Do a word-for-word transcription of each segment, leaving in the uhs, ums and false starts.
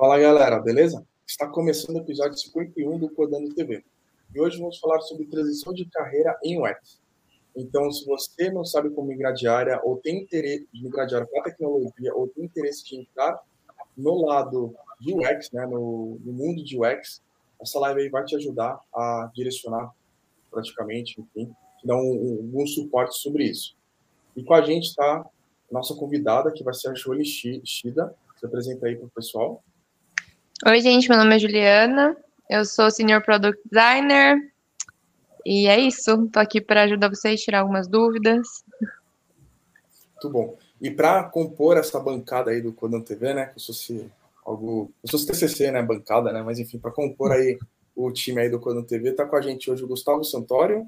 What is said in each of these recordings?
Fala galera, beleza? Está começando o episódio cinquenta e um do Codando T V. E hoje vamos falar sobre transição de carreira em U X. Então, se você não sabe como migrar de área, ou tem interesse de migrar de área para tecnologia, ou tem interesse de entrar no lado de U X, né, no, no mundo de U X, essa live aí vai te ajudar a direcionar praticamente, enfim, te dar um, um, um suporte sobre isso. E com a gente está nossa convidada, que vai ser a Jolie Shida. Se apresenta aí para o pessoal. Oi, gente, meu nome é Juliana, eu sou Senior Product Designer e é isso, tô aqui para ajudar vocês a tirar algumas dúvidas. Muito bom. E para compor essa bancada aí do Codando T V, né, que eu sou se algo, eu sou T C C, né, bancada, né, mas enfim, para compor aí o time aí do Codando T V, tá com a gente hoje o Gustavo Santório,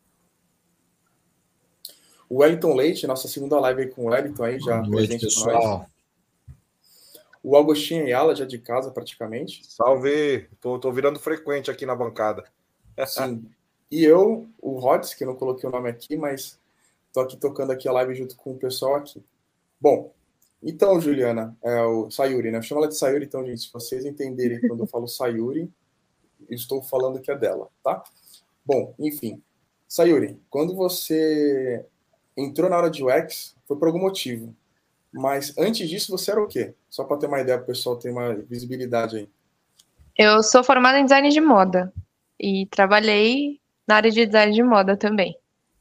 o Wellington Leite, nossa segunda live aí com o Wellington aí, já Boa noite, pessoal. O Agostinho Ayala, já de casa, praticamente. Salve! Tô, tô virando frequente aqui na bancada. Sim. E eu, o Rods, que eu não coloquei o nome aqui, mas tô aqui tocando aqui a live junto com o pessoal aqui. Bom, então, Juliana, é o Sayuri, né? Eu chamo ela de Sayuri, então, gente, se vocês entenderem quando eu falo Sayuri, eu estou falando que é dela, tá? Bom, enfim. Sayuri, quando você entrou na área de U X, foi por algum motivo. Mas antes disso, você era o quê? Só para ter uma ideia, para o pessoal ter uma visibilidade aí. Eu sou formada em design de moda e trabalhei na área de design de moda também.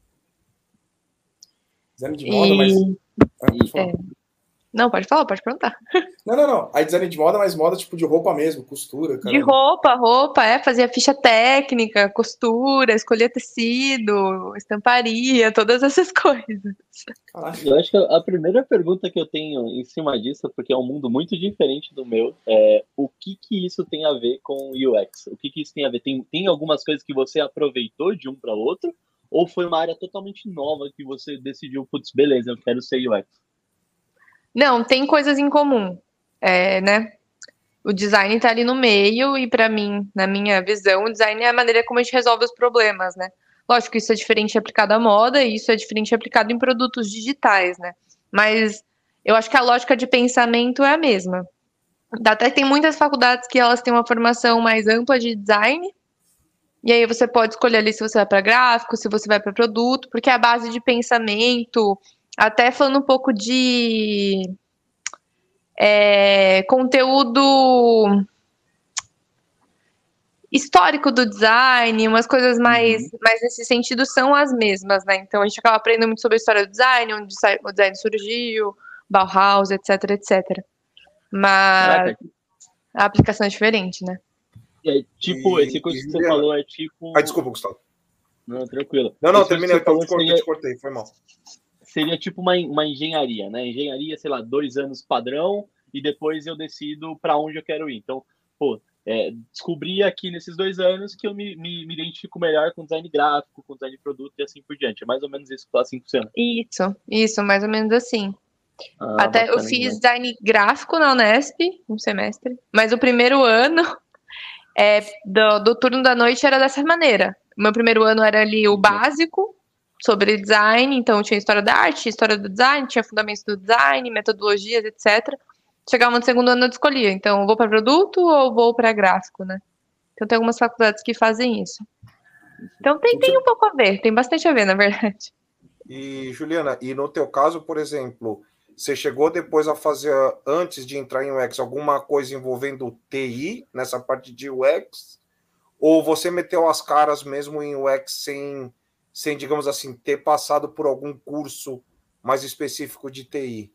Design de moda, e... mas... Ah, pode falar. É... Não, pode falar, pode perguntar. Não, não, não. Aí design de moda, mas moda tipo de roupa mesmo, costura. Caramba. De roupa, roupa, é, fazia ficha técnica, costura, escolhia tecido, estamparia, todas essas coisas. Caraca. Eu acho que a primeira pergunta que eu tenho em cima disso, porque é um mundo muito diferente do meu, é o que que isso tem a ver com U X? O que que isso tem a ver? Tem, tem algumas coisas que você aproveitou de um para o outro? Ou foi uma área totalmente nova que você decidiu, putz, beleza, eu quero ser U X? Não, tem coisas em comum, é, né? O design tá ali no meio e, para mim, na minha visão, o design é a maneira como a gente resolve os problemas, né? Lógico que isso é diferente aplicado à moda e isso é diferente aplicado em produtos digitais, né? Mas eu acho que a lógica de pensamento é a mesma. Até tem muitas faculdades que elas têm uma formação mais ampla de design e aí você pode escolher ali se você vai para gráfico, se você vai para produto, porque é a base de pensamento, até falando um pouco de... É, conteúdo histórico do design, umas coisas mais, uhum. mais nesse sentido são as mesmas, né? Então a gente acaba aprendendo muito sobre a história do design, onde o design surgiu, Bauhaus, etc, etcétera. Mas Caraca. A aplicação é diferente, né? É, tipo, e, esse coisa que você falou é tipo... Ah, desculpa, Gustavo. Não, tranquilo. Não, não, esse terminei, eu te cortei, seria... te cortei, foi mal. Seria tipo uma, uma engenharia, né? Engenharia, sei lá, dois anos padrão, e depois eu decido para onde eu quero ir. Então, pô, é, descobri aqui nesses dois anos que eu me, me, me identifico melhor com design gráfico, com design de produto e assim por diante. É mais ou menos isso que assim funciona. Isso, isso, mais ou menos assim. Ah, Até bacana, eu fiz né? design gráfico na Unesp, um semestre, mas o primeiro ano é, do, do turno da noite era dessa maneira. O meu primeiro ano era ali o básico, sobre design, então tinha história da arte, história do design, tinha fundamentos do design, metodologias, etcétera. Chegava no segundo ano eu escolhia, então vou para produto ou vou para gráfico, né? Então tem algumas faculdades que fazem isso. Então tem, tem um pouco a ver, tem bastante a ver, na verdade. E, Juliana, e no teu caso, por exemplo, você chegou depois a fazer, antes de entrar em U X, alguma coisa envolvendo T I, nessa parte de U X? Ou você meteu as caras mesmo em U X sem... sem, digamos assim, ter passado por algum curso mais específico de T I?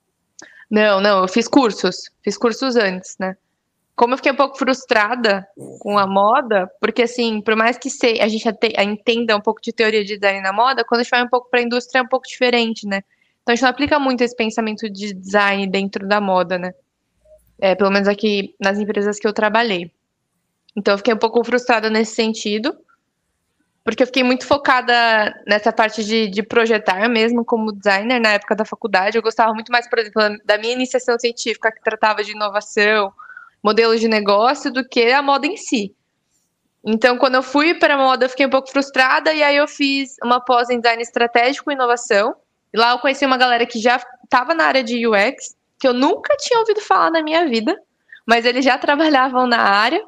Não, não, eu fiz cursos, fiz cursos antes, né? Como eu fiquei um pouco frustrada com a moda, porque assim, por mais que se, a gente entenda um pouco de teoria de design na moda, quando a gente vai um pouco para a indústria é um pouco diferente, né? Então a gente não aplica muito esse pensamento de design dentro da moda, né? É, pelo menos aqui nas empresas que eu trabalhei. Então eu fiquei um pouco frustrada nesse sentido, porque eu fiquei muito focada nessa parte de, de projetar mesmo como designer na época da faculdade. Eu gostava muito mais, por exemplo, da minha iniciação científica, que tratava de inovação, modelos de negócio, do que a moda em si. Então, quando eu fui para a moda, eu fiquei um pouco frustrada, e aí eu fiz uma pós em design estratégico e inovação. E lá eu conheci uma galera que já estava na área de U X, que eu nunca tinha ouvido falar na minha vida. mas eles já trabalhavam na área.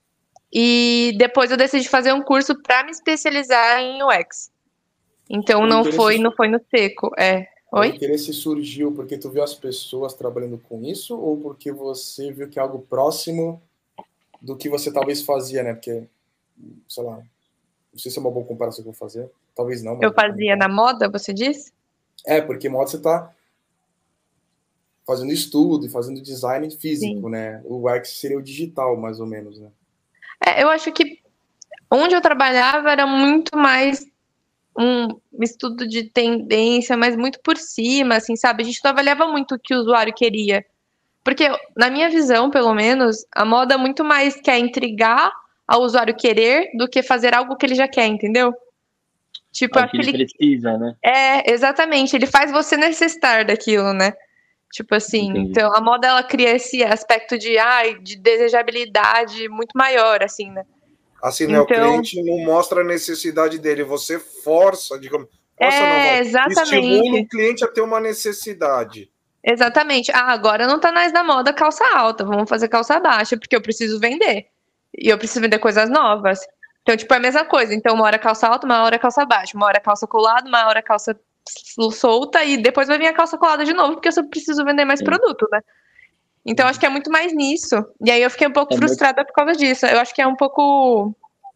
E depois eu decidi fazer um curso para me especializar em U X. Então O não interesse foi, su- não foi no seco. É. O Oi? interesse surgiu porque tu viu as pessoas trabalhando com isso ou porque você viu que é algo próximo do que você talvez fazia, né? Porque, sei lá, não sei se é uma boa comparação que eu vou fazer. Talvez não, mas Eu eu vou fazia comentar. na moda, você disse? É, porque moda você tá fazendo estudo e fazendo design físico, Sim. né? O U X seria o digital, mais ou menos, né? É, eu acho que onde eu trabalhava era muito mais um estudo de tendência, mas muito por cima, assim, sabe? A gente não avaliava muito o que o usuário queria. Porque, na minha visão, pelo menos, a moda muito mais quer intrigar ao usuário querer do que fazer algo que ele já quer, entendeu? Tipo, É o acho que que ele ele. precisa, né? É, exatamente, ele faz você necessitar daquilo, né? Tipo assim, Entendi. então a moda ela cria esse aspecto de, ai, de desejabilidade muito maior, assim, né? Assim, né? O Então, cliente não mostra a necessidade dele, você força, digamos, força não, vai. é, Estimula o exatamente. cliente a ter uma necessidade. Exatamente. Ah, agora não tá mais na moda calça alta, vamos fazer calça baixa, porque eu preciso vender. E eu preciso vender coisas novas. Então, tipo, é a mesma coisa. Então, uma hora calça alta, uma hora calça baixa, uma hora calça colada, uma hora calça solta, e depois vai vir a calça colada de novo, porque eu só preciso vender mais Sim. produto, né? Então, acho que é muito mais nisso. E aí eu fiquei um pouco É muito, frustrada por causa disso. Eu acho que é um pouco.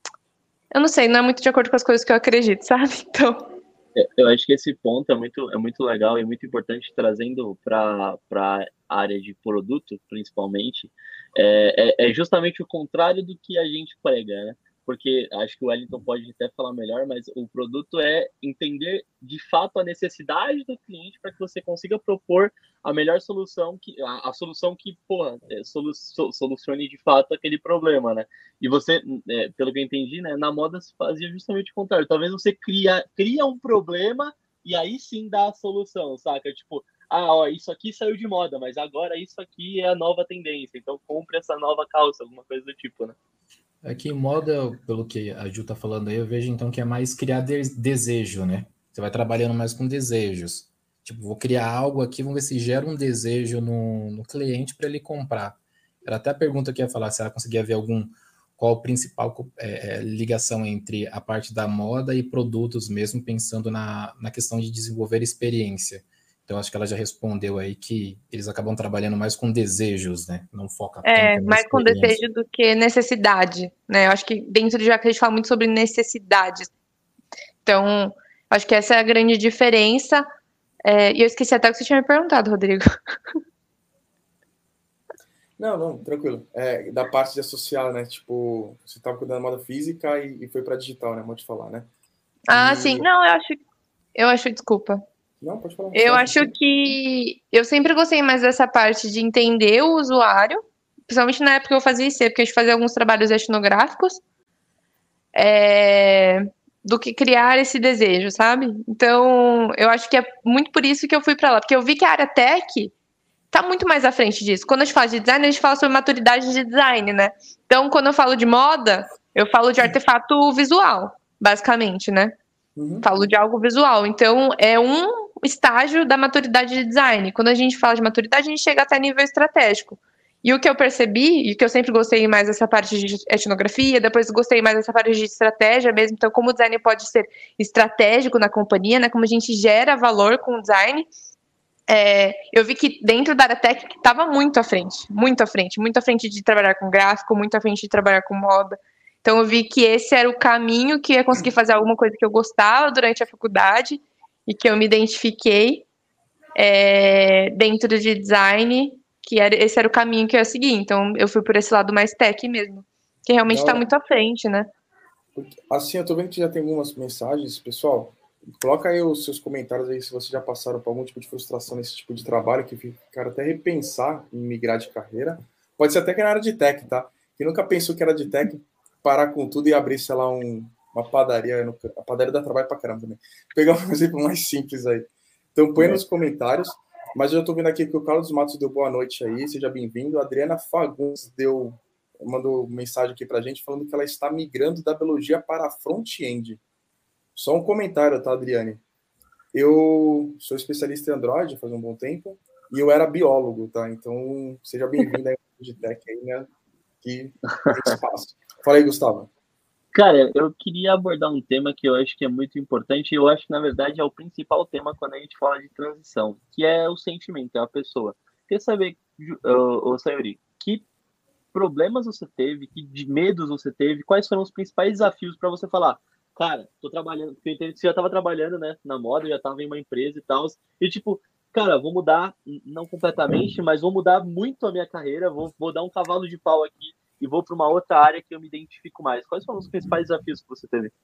Eu não sei, não é muito de acordo com as coisas que eu acredito, sabe? Então. é, eu acho que esse ponto é muito, é muito legal e muito importante, trazendo para a área de produto, principalmente, é, é, é justamente o contrário do que a gente prega, né? Porque acho que o Wellington pode até falar melhor, mas o produto é entender de fato a necessidade do cliente para que você consiga propor a melhor solução, que, a, a solução que, porra, é, solu, solucione de fato aquele problema, né? E você, é, pelo que eu entendi, né, na moda se fazia justamente o contrário. Talvez você cria, cria um problema e aí sim dá a solução, saca? Tipo, ah, ó, isso aqui saiu de moda, mas agora isso aqui é a nova tendência. Então compre essa nova calça, alguma coisa do tipo, né? Aqui em moda, pelo que a Ju tá falando aí, eu vejo então que é mais criar de- desejo, né? Você vai trabalhando mais com desejos. Tipo, vou criar algo aqui, vamos ver se gera um desejo no, no cliente para ele comprar. Era até a pergunta que eu ia falar, se ela conseguia ver algum, qual a principal é, é, ligação entre a parte da moda e produtos mesmo, pensando na, na questão de desenvolver experiência. Então, acho que ela já respondeu aí que eles acabam trabalhando mais com desejos, né? Não foca É, tanto na mais com experiência. desejo do que necessidade, né? Eu acho que dentro de Jaca a gente fala muito sobre necessidades. Então, acho que essa é a grande diferença. É, e eu esqueci até o que você tinha me perguntado, Rodrigo. Não, não, tranquilo. É, da parte de associar, né? Tipo, você estava cuidando da moda física e, e foi para digital, né? Pode falar, né? Ah, sim. E. Não, eu acho. Eu acho, desculpa. Não, pode falar, você Eu acha acho que. que eu sempre gostei mais dessa parte de entender o usuário, principalmente na época que eu fazia I C, porque a gente fazia alguns trabalhos etnográficos, é, do que criar esse desejo, sabe? Então, eu acho que é muito por isso que eu fui para lá, porque eu vi que a área tech tá muito mais à frente disso. Quando a gente fala de design, a gente fala sobre maturidade de design, né? Então, quando eu falo de moda, eu falo de artefato visual, basicamente, né? Uhum. Falo de algo visual. Então, é um estágio da maturidade de design. Quando a gente fala de maturidade, a gente chega até nível estratégico. E o que eu percebi, e que eu sempre gostei mais dessa parte de etnografia, depois gostei mais dessa parte de estratégia mesmo. Então, como o design pode ser estratégico na companhia, né? Como a gente gera valor com o design. É, eu vi que dentro da área técnica estava muito à frente, muito à frente, muito à frente de trabalhar com gráfico, muito à frente de trabalhar com moda. Então eu vi que esse era o caminho que ia conseguir fazer alguma coisa que eu gostava durante a faculdade e que eu me identifiquei é, dentro de design, que era, esse era o caminho que eu ia seguir. Então eu fui por esse lado mais tech mesmo, que realmente está muito à frente, né? Assim, eu tô vendo que já tem algumas mensagens, pessoal. Coloca aí os seus comentários aí se vocês já passaram por algum tipo de frustração nesse tipo de trabalho, que ficaram até repensar em migrar de carreira. Pode ser até que na área de tech, tá? Quem nunca pensou que era de tech, parar com tudo e abrir, sei lá, um, uma padaria. No, a padaria dá trabalho pra caramba também. Pegar um exemplo mais simples aí. Então põe é. nos comentários. Mas eu já tô vendo aqui que o Carlos Matos deu boa noite aí, seja bem-vindo. A Adriana Fagundes deu, mandou mensagem aqui pra gente falando que ela está migrando da biologia para front-end. Só um comentário, tá, Adriane? Eu sou especialista em Android faz um bom tempo e eu era biólogo, tá? Então, seja bem-vindo aí ao Digitec aí, né? Que tem espaço. Fala aí, Gustavo. Cara, eu queria abordar um tema que eu acho que é muito importante, e eu acho que, na verdade, é o principal tema quando a gente fala de transição, que é o sentimento, é a pessoa. Quer saber, ô, ô Sayuri, que problemas você teve, que de medos você teve, quais foram os principais desafios para você falar, cara, tô trabalhando, porque eu entendo que você já estava trabalhando, né, na moda, já estava em uma empresa e tal, e tipo, cara, vou mudar, não completamente, mas vou mudar muito a minha carreira, vou, vou dar um cavalo de pau aqui e vou para uma outra área que eu me identifico mais. Quais foram os principais desafios que você teve?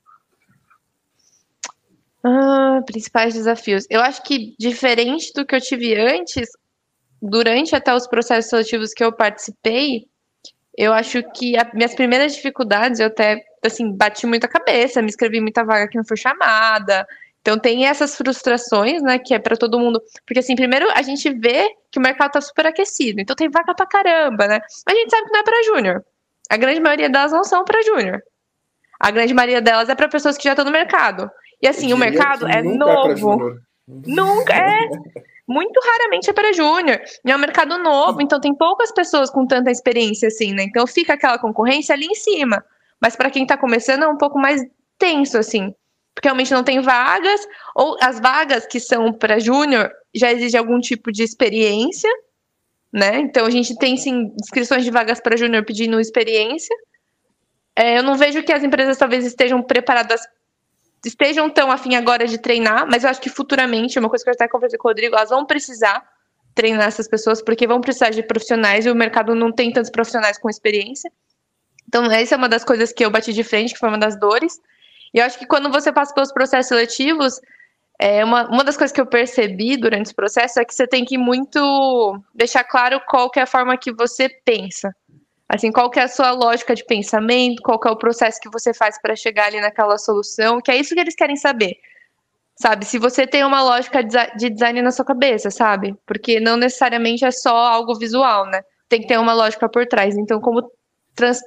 Ah, principais desafios. Eu acho que, diferente do que eu tive antes, durante até os processos seletivos que eu participei, eu acho que as minhas primeiras dificuldades, eu até, assim, bati muita cabeça, me inscrevi em muita vaga que não foi chamada. Então, tem essas frustrações, né, que é para todo mundo. Porque, assim, primeiro a gente vê que o mercado tá super aquecido. Então, tem vaga pra caramba, né? Mas a gente sabe que não é para júnior. A grande maioria delas não são para júnior. A grande maioria delas é para pessoas que já estão no mercado. E, assim, o mercado é novo. Nunca, é. Muito raramente é para júnior. É um mercado novo, então tem poucas pessoas com tanta experiência assim, né? Então fica aquela concorrência ali em cima. Mas para quem tá começando é um pouco mais tenso, assim. Porque realmente não tem vagas, ou as vagas que são para júnior já exigem algum tipo de experiência, né? Então a gente tem, sim, inscrições de vagas para júnior pedindo experiência. É, eu não vejo que as empresas talvez estejam preparadas estejam tão afim agora de treinar, mas eu acho que futuramente, uma coisa que eu até conversei com o Rodrigo, elas vão precisar treinar essas pessoas, porque vão precisar de profissionais, e o mercado não tem tantos profissionais com experiência. Então, essa é uma das coisas que eu bati de frente, que foi uma das dores. E eu acho que quando você passa pelos processos seletivos, é uma, uma das coisas que eu percebi durante esse processo é que você tem que muito deixar claro qual que é a forma que você pensa. Assim, qual que é a sua lógica de pensamento, qual que é o processo que você faz para chegar ali naquela solução, que é isso que eles querem saber, sabe? Se você tem uma lógica de design na sua cabeça, sabe? Porque não necessariamente é só algo visual, né? Tem que ter uma lógica por trás. Então, como, trans,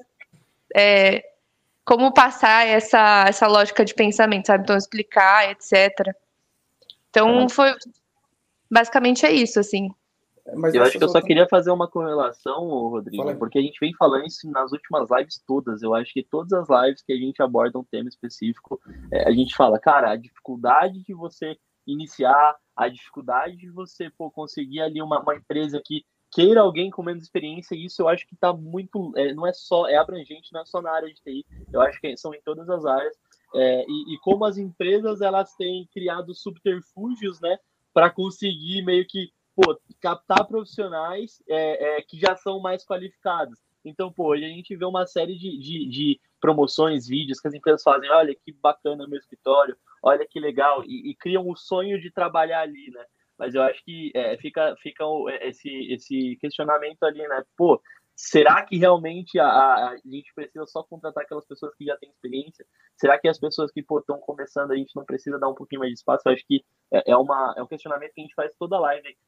é, como passar essa, essa lógica de pensamento, sabe? Então, explicar, etcétera. Então, foi... Basicamente é isso, assim. Mas eu acho que eu só outra... queria fazer uma correlação, Rodrigo, porque a gente vem falando isso nas últimas lives todas. Eu acho que todas as lives que a gente aborda um tema específico, é, a gente fala, cara, a dificuldade de você iniciar, a dificuldade de você pô, conseguir ali uma, uma empresa que queira alguém com menos experiência, isso eu acho que está muito, é, não é só, é abrangente, não é só na área de T I, eu acho que são em todas as áreas. É, e, e como as empresas elas têm criado subterfúgios, né, para conseguir meio que pô, captar profissionais é, é, que já são mais qualificados. Então, pô, hoje a gente vê uma série de, de, de promoções, vídeos que as empresas fazem, olha que bacana meu escritório, olha que legal, e, e criam o sonho de trabalhar ali, né? Mas eu acho que é, fica, fica esse, esse questionamento ali, né? Pô, será que realmente a, a gente precisa só contratar aquelas pessoas que já têm experiência? Será que as pessoas que estão começando a gente não precisa dar um pouquinho mais de espaço? Eu acho que é, é, uma, é um questionamento que a gente faz toda a live aí.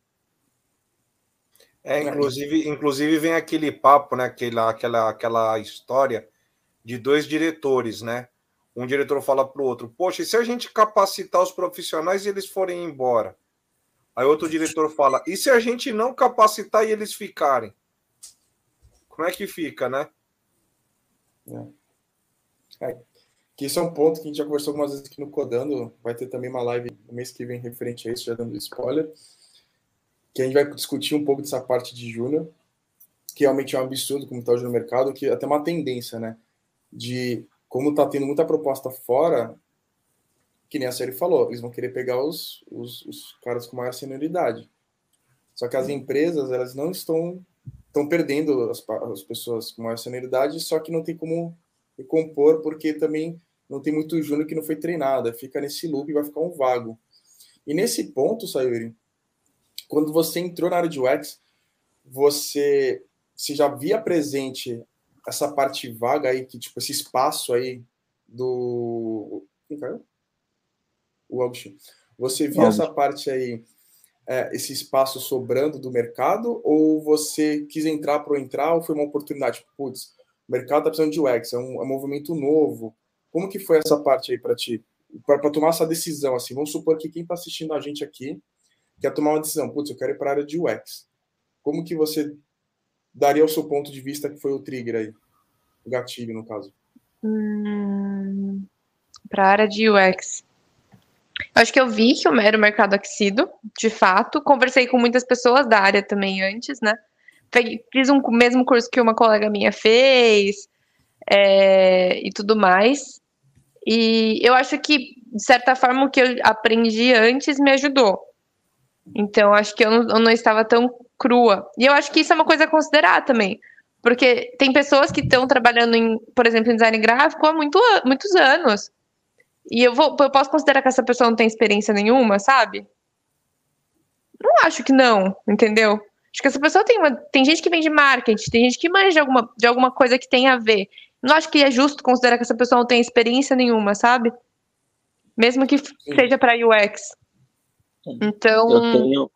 É, inclusive, inclusive vem aquele papo, né? Aquela, aquela, aquela história de dois diretores, né? Um diretor fala para o outro, poxa, e se a gente capacitar os profissionais e eles forem embora? Aí outro diretor fala, e se a gente não capacitar e eles ficarem? Como é que fica, né? É. É. Que isso é um ponto que a gente já conversou algumas vezes aqui no Codando, vai ter também uma live no mês que vem referente a isso, já dando spoiler, que a gente vai discutir um pouco dessa parte de júnior, que realmente é um absurdo como está hoje no mercado, que é até uma tendência, né? De como está tendo muita proposta fora, que nem a série falou, eles vão querer pegar os, os, os caras com maior senioridade. Só que as empresas, elas não estão, estão perdendo as, as pessoas com maior senioridade, só que não tem como recompor, porque também não tem muito júnior que não foi treinado, fica nesse loop e vai ficar um vago. E nesse ponto, Sayuri, quando você entrou na área de U X, você, você já via presente essa parte vaga aí, que, tipo, esse espaço aí do... Quem caiu? O Augustinho. Você via essa parte aí, é, esse espaço sobrando do mercado, ou você quis entrar por entrar, ou foi uma oportunidade? Putz, o mercado tá precisando de U X, é um, é um movimento novo. Como que foi essa parte aí para ti? Para tomar essa decisão, assim, vamos supor que quem está assistindo a gente aqui quer tomar uma decisão, putz, eu quero ir para a área de U X. Como que você daria o seu ponto de vista que foi o trigger aí? O gatilho, no caso. Hum, para a área de U X. Eu acho que eu vi que era o mercado aquecido, de fato. Conversei com muitas pessoas da área também antes, né? Fiz um mesmo curso que uma colega minha fez, é, e tudo mais. E eu acho que, de certa forma, o que eu aprendi antes me ajudou. Então, acho que eu não, eu não estava tão crua. E eu acho que isso é uma coisa a considerar também. Porque tem pessoas que estão trabalhando, em, por exemplo, em design gráfico há muito, muitos anos. E eu, vou, eu posso considerar que essa pessoa não tem experiência nenhuma, sabe? Não acho que não, entendeu? Acho que essa pessoa tem uma... Tem gente que vem de marketing, tem gente que manja de alguma, de alguma coisa que tem a ver. Não acho que é justo considerar que essa pessoa não tem experiência nenhuma, sabe? Mesmo que Sim. seja para U X. Então... Eu tenho...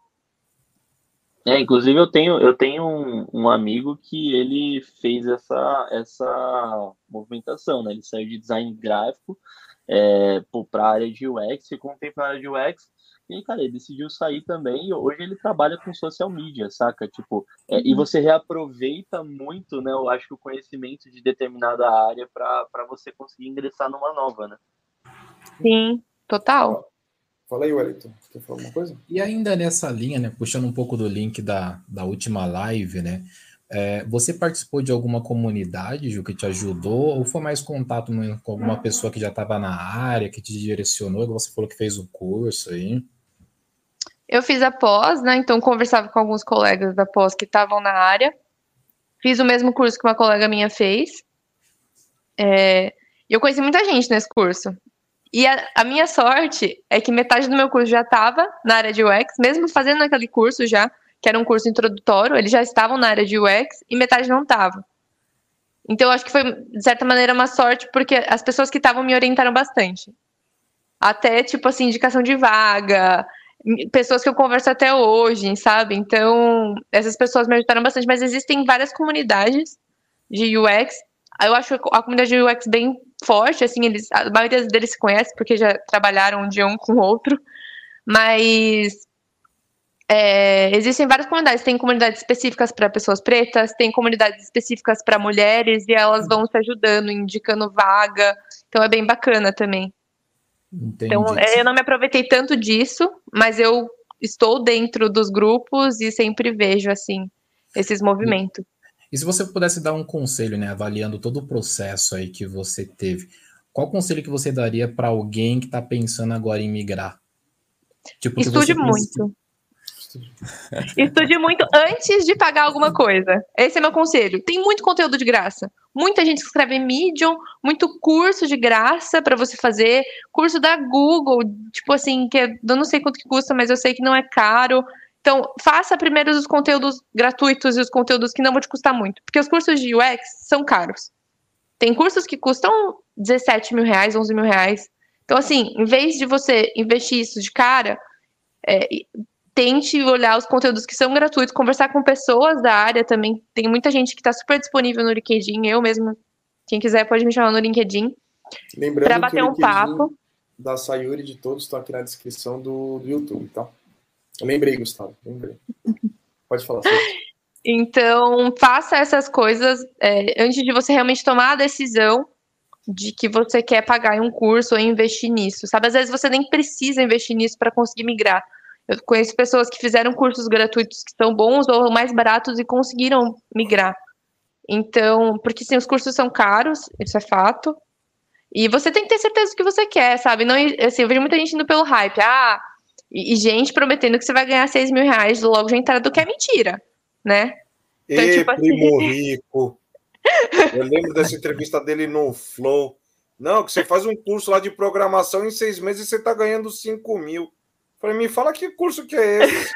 É, inclusive eu tenho, eu tenho um, um amigo que ele fez essa, essa movimentação, né? Ele saiu de design gráfico é, para a área de U X, ficou um tempo na área de U X, e, cara, ele decidiu sair também, e hoje ele trabalha com social media, saca? Tipo, é, uhum. E você reaproveita muito, né? Eu acho que o conhecimento de determinada área para você conseguir ingressar numa nova, né? Sim, total. Fala aí, Wellington, quer falar alguma coisa? E ainda nessa linha, né, puxando um pouco do link da, da última live, né, é, você participou de alguma comunidade, Ju, que te ajudou, ou foi mais contato com alguma pessoa que já estava na área, que te direcionou, que você falou que fez o curso aí? Eu fiz a pós, né, então conversava com alguns colegas da pós que estavam na área, fiz o mesmo curso que uma colega minha fez, é, e eu conheci muita gente nesse curso. E a, a minha sorte é que metade do meu curso já estava na área de U X, mesmo fazendo aquele curso já, que era um curso introdutório, eles já estavam na área de U X e metade não estava. Então, eu acho que foi, de certa maneira, uma sorte, porque as pessoas que estavam me orientaram bastante. Até, tipo assim, indicação de vaga, pessoas que eu converso até hoje, sabe? Então, essas pessoas me ajudaram bastante, mas existem várias comunidades de U X. Eu acho a comunidade de U X bem forte, assim, eles, a maioria deles se conhece porque já trabalharam de um com o outro, mas é, existem várias comunidades, tem comunidades específicas para pessoas pretas, tem comunidades específicas para mulheres, e elas vão se ajudando, indicando vaga, então é bem bacana também. Entendi. Então, eu não me aproveitei tanto disso, mas eu estou dentro dos grupos e sempre vejo, assim, esses movimentos. E se você pudesse dar um conselho, né, avaliando todo o processo aí que você teve, qual conselho que você daria para alguém que está pensando agora em migrar? Tipo, Estude muito. Estude muito antes de pagar alguma coisa. Esse é meu conselho. Tem muito conteúdo de graça. Muita gente escreve Medium, muito curso de graça para você fazer. Curso da Google, tipo assim, que é, eu não sei quanto que custa, mas eu sei que não é caro. Então, faça primeiro os conteúdos gratuitos e os conteúdos que não vão te custar muito. Porque os cursos de U X são caros. Tem cursos que custam dezessete mil reais, onze mil reais. Então, assim, em vez de você investir isso de cara, é, tente olhar os conteúdos que são gratuitos, conversar com pessoas da área também. Tem muita gente que está super disponível no LinkedIn. Eu mesmo, quem quiser pode me chamar no LinkedIn. Lembrando para bater que o um papo. Da Sayuri de todos estão aqui na descrição do, do YouTube, tá? Eu lembrei, Gustavo, lembrei. Pode falar, Sayuri. Então, faça essas coisas é, antes de você realmente tomar a decisão de que você quer pagar em um curso ou investir nisso, sabe? Às vezes você nem precisa investir nisso para conseguir migrar. Eu conheço pessoas que fizeram cursos gratuitos que são bons ou mais baratos e conseguiram migrar. Então, porque sim, os cursos são caros, isso é fato. E você tem que ter certeza do que você quer, sabe? Não, assim, eu vejo muita gente indo pelo hype. Ah, e, e gente prometendo que você vai ganhar seis mil reais logo de entrada, do que é mentira, né? Então, e tipo primo assim... rico. Eu lembro dessa entrevista dele no Flow. Não, que você faz um curso lá de programação em seis meses e você tá ganhando cinco mil. Falei, me fala que curso que é esse.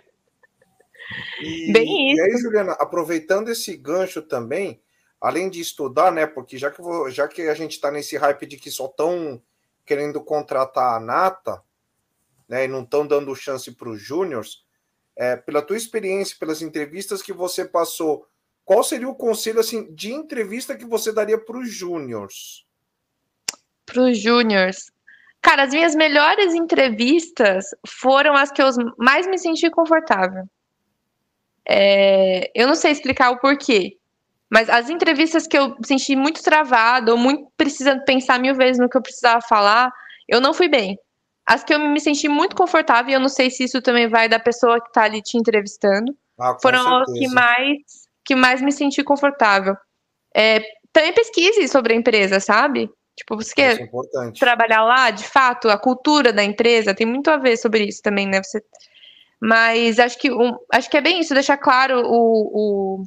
E, Bem isso. E aí, Juliana, aproveitando esse gancho também, além de estudar, né? Porque já que, vou, já que a gente está nesse hype de que só estão querendo contratar a nata, né? E não estão dando chance para os júniors, é, pela tua experiência, pelas entrevistas que você passou, qual seria o conselho assim, de entrevista que você daria para os júniors? Para os júniors. Cara, as minhas melhores entrevistas foram as que eu mais me senti confortável. É, eu não sei explicar o porquê, mas as entrevistas que eu senti muito travada, ou muito precisando pensar mil vezes no que eu precisava falar, eu não fui bem. As que eu me senti muito confortável, e eu não sei se isso também vai da pessoa que tá ali te entrevistando, Ah, com foram as que certeza. mais, que mais me senti confortável. É, também pesquise sobre a empresa, sabe? Tipo, você Isso quer é importante. trabalhar lá, de fato, a cultura da empresa, tem muito a ver sobre isso também, né? Você... Mas acho que, um, acho que é bem isso, deixar claro o,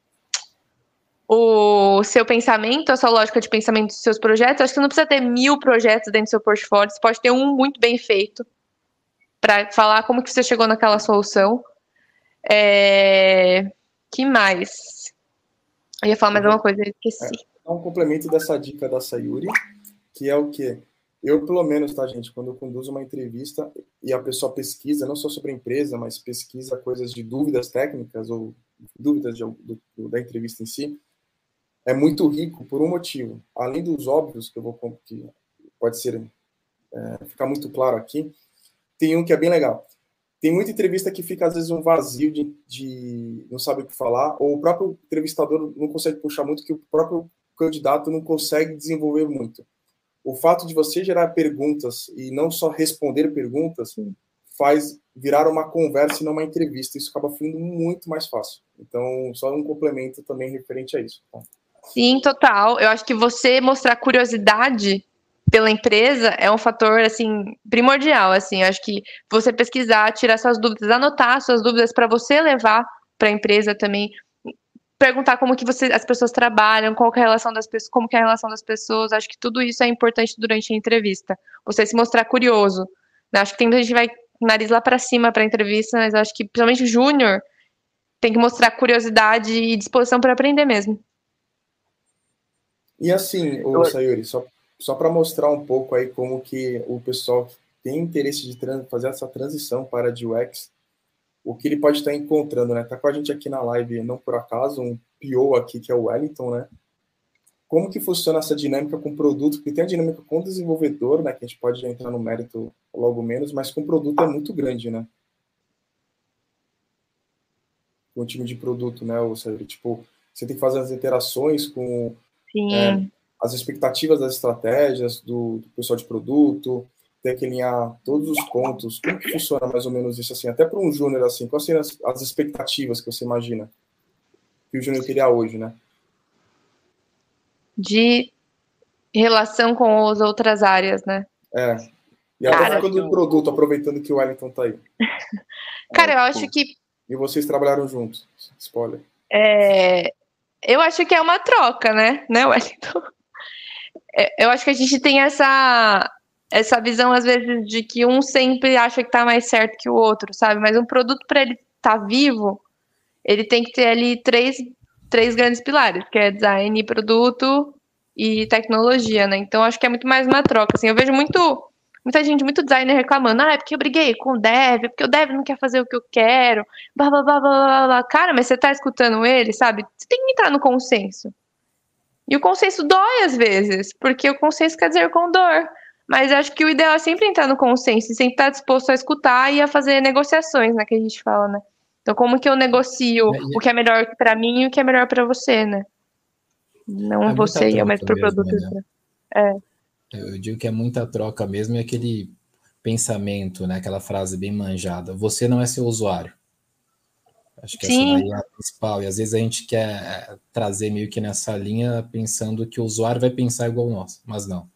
o, o seu pensamento, a sua lógica de pensamento dos seus projetos. Acho que você não precisa ter mil projetos dentro do seu portfólio, você pode ter um muito bem feito para falar como que você chegou naquela solução. É... Que mais? Eu ia falar mais uma coisa, eu esqueci. É um complemento dessa dica da Sayuri, que é o quê? Eu, pelo menos, tá, gente, quando eu conduzo uma entrevista e a pessoa pesquisa, não só sobre a empresa, mas pesquisa coisas de dúvidas técnicas ou dúvidas de, do, da entrevista em si, é muito rico por um motivo. Além dos óbvios, que eu vou que pode ser é, ficar muito claro aqui, tem um que é bem legal. Tem muita entrevista que fica, às vezes, um vazio de, de não sabe o que falar, ou o próprio entrevistador não consegue puxar muito, que o próprio candidato não consegue desenvolver muito. O fato de você gerar perguntas e não só responder perguntas faz virar uma conversa e não uma entrevista. Isso acaba fluindo muito mais fácil. Então, só um complemento também referente a isso. Tá? Sim, total. Eu acho que você mostrar curiosidade pela empresa é um fator, assim, primordial, assim. Eu acho que você pesquisar, tirar suas dúvidas, anotar suas dúvidas para você levar para a empresa também, perguntar como que você, as pessoas trabalham, qual que é a relação das pessoas, como que é a relação das pessoas. Acho que tudo isso é importante durante a entrevista. Você se mostrar curioso. Né? Acho que tem muita gente que vai com o nariz lá para cima para a entrevista, mas acho que, principalmente o júnior, tem que mostrar curiosidade e disposição para aprender mesmo. E assim, o Sayuri, só, só para mostrar um pouco aí como que o pessoal tem interesse de trans, fazer essa transição para a U X, o que ele pode estar encontrando, né? Tá com a gente aqui na live, não por acaso, um P O aqui, que é o Wellington, né? Como que funciona essa dinâmica com produto? Porque tem a dinâmica com o desenvolvedor, né? Que a gente pode entrar no mérito logo menos, mas com produto é muito grande, né? Com o time de produto, né? Ou seja, tipo, você tem que fazer as interações com é, as expectativas das estratégias do, do pessoal de produto, tem que alinhar todos os pontos. Como que funciona mais ou menos isso assim? Até para um júnior assim, quais seriam as, as expectativas que você imagina que o júnior teria hoje, né? De relação com as outras áreas, né? É. E até Cara, ficando do produto, aproveitando que o Wellington tá aí. Cara, eu acho que... E vocês trabalharam juntos. Spoiler. É... Eu acho que é uma troca, né? Né, Wellington? Eu acho que a gente tem essa... essa visão, às vezes, de que um sempre acha que tá mais certo que o outro, sabe? Mas um produto, para ele estar tá vivo, ele tem que ter ali três, três grandes pilares, que é design, produto e tecnologia, né? Então, acho que é muito mais uma troca, assim. Eu vejo muito, muita gente, muito designer reclamando, ah, é porque eu briguei com o dev, é porque o dev não quer fazer o que eu quero, blá, blá, blá, blá, blá. Cara, mas você tá escutando ele, sabe? Você tem que entrar no consenso. E o consenso dói, às vezes, porque o consenso quer dizer com dor. Mas acho que o ideal é sempre entrar no consenso e sempre estar disposto a escutar e a fazer negociações, né, que a gente fala, né? Então, como que eu negocio é, o que é melhor para mim e o que é melhor para você, né? Não é você e eu, mas para o produto. Né? É. Eu digo que é muita troca mesmo e aquele pensamento, né, aquela frase bem manjada, você não é seu usuário. Acho que Sim. essa daí é a principal. E às vezes a gente quer trazer meio que nessa linha pensando que o usuário vai pensar igual nós, mas não.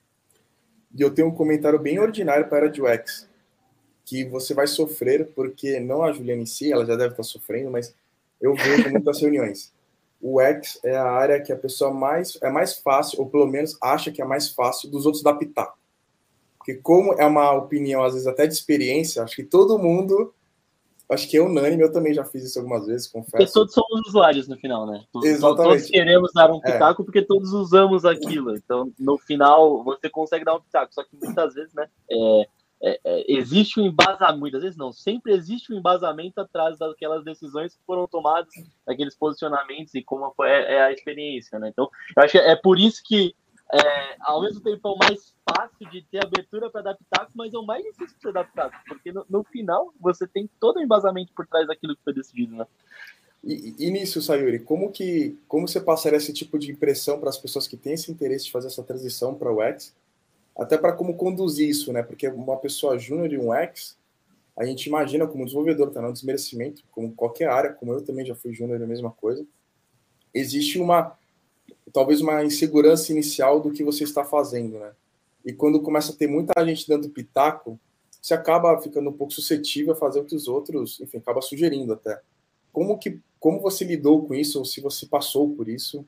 E eu tenho um comentário bem ordinário para a U X, que você vai sofrer, porque não a Juliana em si, ela já deve estar sofrendo, mas eu vejo muitas reuniões. O U X é a área que a pessoa mais, é mais fácil, ou pelo menos acha que é mais fácil dos outros dar pitaco. Porque como é uma opinião, às vezes até de experiência, acho que todo mundo, acho que é unânime, eu também já fiz isso algumas vezes, confesso. Porque todos somos usuários no final, né? Exatamente. Todos queremos dar um pitaco é. porque todos usamos aquilo. Então, no final, você consegue dar um pitaco. Só que muitas vezes, né, é, é, é, existe um embasamento, muitas vezes não, sempre existe um embasamento atrás daquelas decisões que foram tomadas, daqueles posicionamentos e como foi é a experiência, né? Então, eu acho que é por isso que é, ao mesmo tempo é o mais fácil de ter abertura para adaptar, mas é o mais difícil de ser adaptado, porque no, no final você tem todo o embasamento por trás daquilo que foi decidido, né? E, e nisso, Sayuri, como que como você passaria esse tipo de impressão para as pessoas que têm esse interesse de fazer essa transição para o U X, até para como conduzir isso, né? Porque uma pessoa júnior de um U X, a gente imagina como desenvolvedor, tá? Não desmerecimento, como qualquer área, como eu também já fui júnior, é a mesma coisa. Existe uma, talvez uma insegurança inicial do que você está fazendo, né? E quando começa a ter muita gente dando pitaco, você acaba ficando um pouco suscetível a fazer o que os outros, enfim, acaba sugerindo até. Como que, como você lidou com isso, ou se você passou por isso?